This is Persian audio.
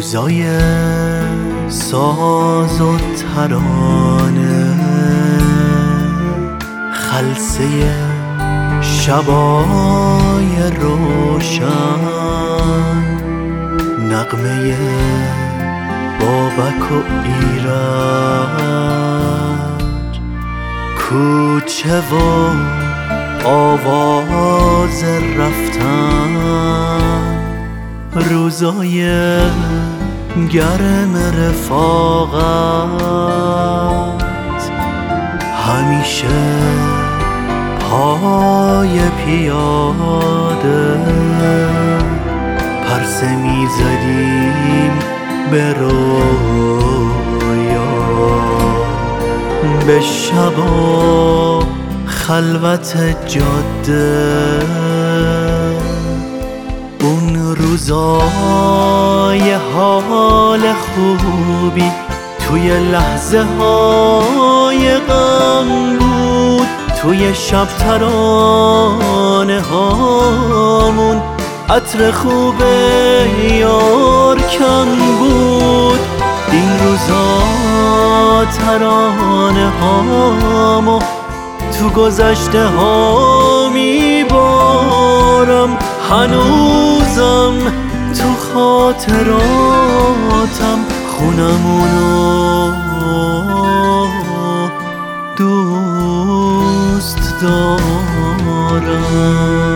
روزای ساز و ترانه، خلسه شبای روشن، نغمه بابک و ایرج، کوچه و آواز رفتن، روزای گرم رفاقت، همیشه پای پیاده پرسه میزدیم به رویا، به شب و خلوت جاده، اون روزای حال خوبی توی لحظه های غم بود، توی شب ترانه هامون عطر خوب یار کم بود. این روزا ترانه هامو تو گذشته ها میبارم، هنوزم تو خاطراتم خونمونو دوست دارم.